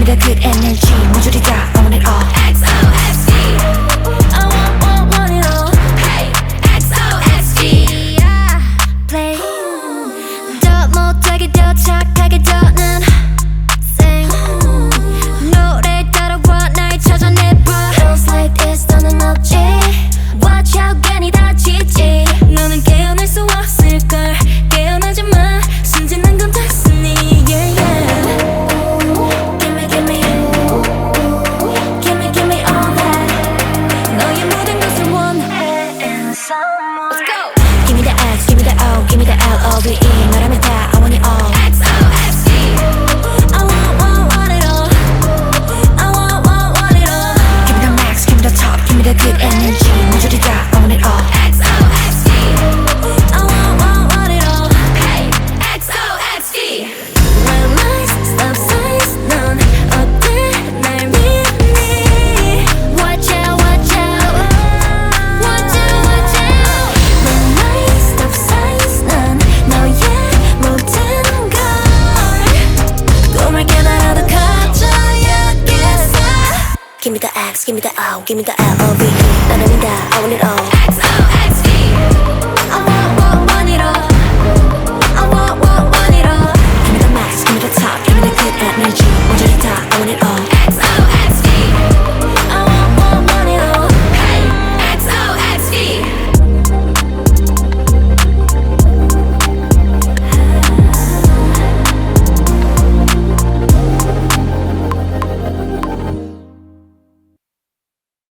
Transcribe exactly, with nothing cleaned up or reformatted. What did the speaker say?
the good energy 모조리 다 I want it all 엑스 오 엑스 지 I want, want, want it all Hey 엑스 오 엑스 지 yeah. Play 더 못하게 더 착하게 더는 Sing 노래 따라와 날 찾아내봐 Feels like this 너는 없지 Watch out 괜히 다치지 너는 깨어날 수 없을걸 깨어나지 마 순진한 건 됐으니 yeah, yeah. Give me give me Give me give me all that 너의 모든 것을 원해 and some more Let's go Give me the X, give me the O, give me the L O V E 너라면 다 I want it all 엑스 오 엑스 지 I want, want, want it all I want, want, want it all Give me the max, give me the top, give me the good energy 모조리 다 I want it all 엑스 오 엑스 지 I want, want, want it all Hey 엑스 오 엑스 지 Red lights, stop signs 넌 어때 날 믿니 Watch out, watch out Watch out, watch out Red lights, stop signs 난 너의 모든 걸 꿈을 깨달아도 가져야겠어 Give me the X, give me the O, give me the L O V E 너라면 다 I want it all